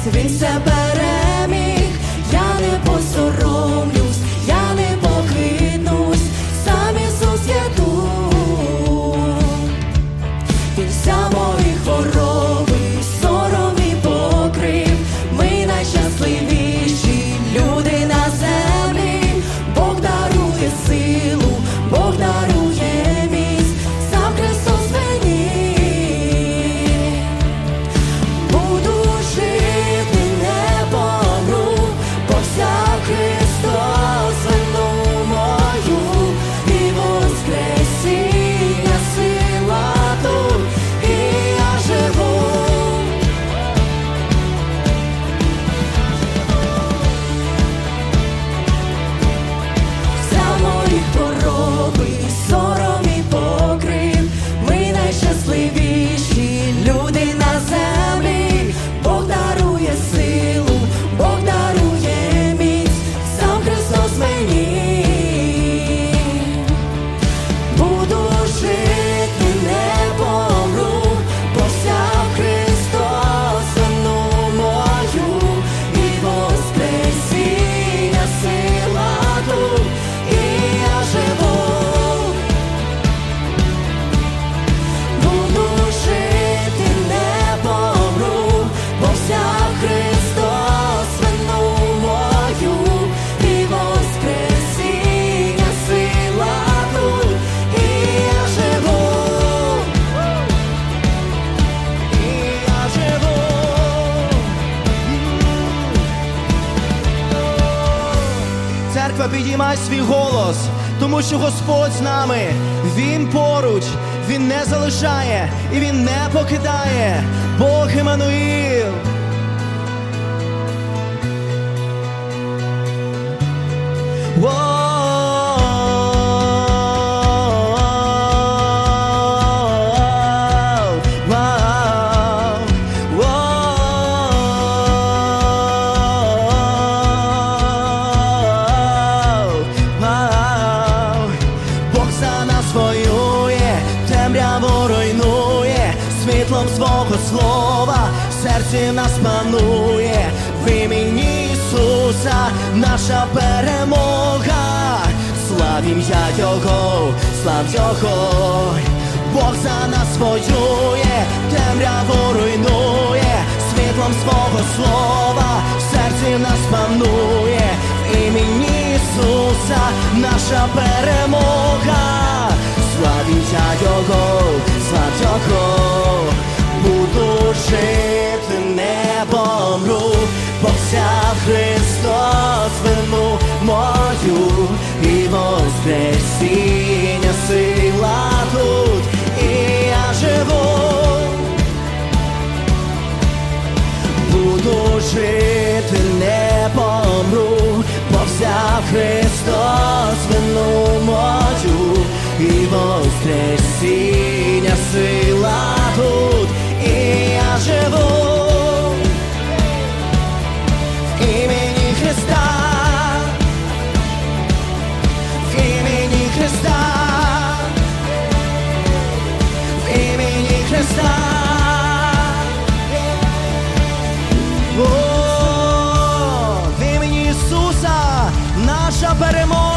Він все переміг, я не посоромлюсь, я не похитнусь, сам Ісус є тут. Він вся мої хвороби, сором і покрив. Ми найщасливіші люди на землі. Бог дарує силу, Бог дарує міць, сам Христос мені. Буду жити, не помру, бо взяв Христос вину мою, і воскресіння сила тут, і я живу. Вся мої хвороби, сором і покрив. Ми найщасливіші люди на землі. Бог дарує силу, Бог дарує міць, сам Христос мені. Буду жити, не помру, бо взяв Христос вину мою, і воскресіння сила тут, і я живу. Буду жити, не помру, бо взяв Христос вину мою, і воскресіння сила тут, і я живу. І я живу. Церква, підіймай свій голос, тому що Господь з нами, Він поруч, Він не залишає і Він не покидає. Бог Іммануїл. Бог за нас воює, темряву руйнує, світлом свого слова в серці нас панує. В імені Ісуса наша перемога. Слав ім'я Його, слав Його. Бог за нас воює, темряву руйнує, світлом свого слова в серці нас панує. В імені Ісуса наша перемога. Слав ім'я Його, слав Його. Буду жити, не помру, бо взяв Христос вину мою, і воскресіння сила тут, і я живу. Буду жити, не помру, бо взяв Христос вину мою, і воскресіння сила тут, і я живу. В імені Христа, в імені Христа, в імені Христа. О, в імені Ісуса наша перемога.